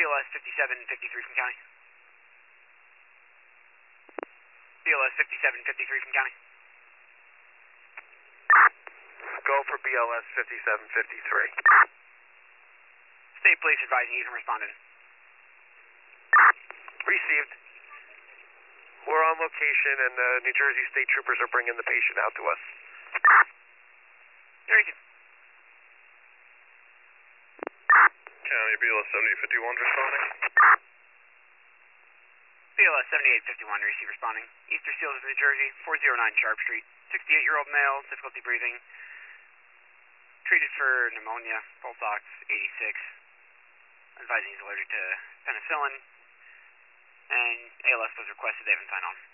BLS 5753 from county. BLS 5753 from county. Go for BLS 5753. State police advising you from responding. Received. We're on location and the New Jersey State Troopers are bringing the patient out to us. Very good. County BLS 7851 responding. BLS 7851, receive responding. Easter Seals of New Jersey, 409 Sharp Street. 68-year-old male, difficulty breathing. Treated for pneumonia, pulse ox 86. Advising he's allergic to penicillin. And ALS was requested, they haven't signed on.